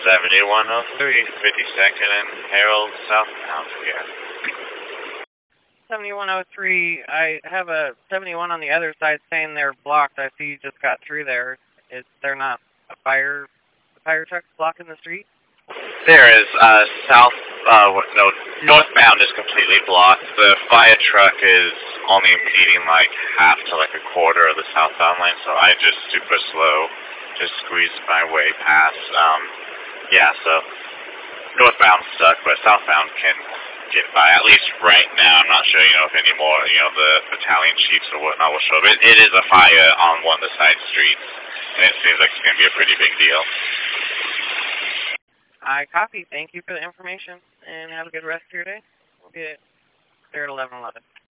7103, 52nd and Harold southbound here. 7103, I have a 71 on the other side saying they're blocked. I see you just got through there. Is there not a fire truck blocking the street? There is, northbound is completely blocked. The fire truck is only impeding like half to like a quarter of the southbound lane, so I just super slow, just squeezed my way past. So northbound stuck, but southbound can get by. At least right now, I'm not sure, if any more, the battalion chiefs or whatnot will show up. It is a fire on one of the side streets, and it seems like it's going to be a pretty big deal. I copy. Thank you for the information, and have a good rest of your day. We'll be there at 11:11.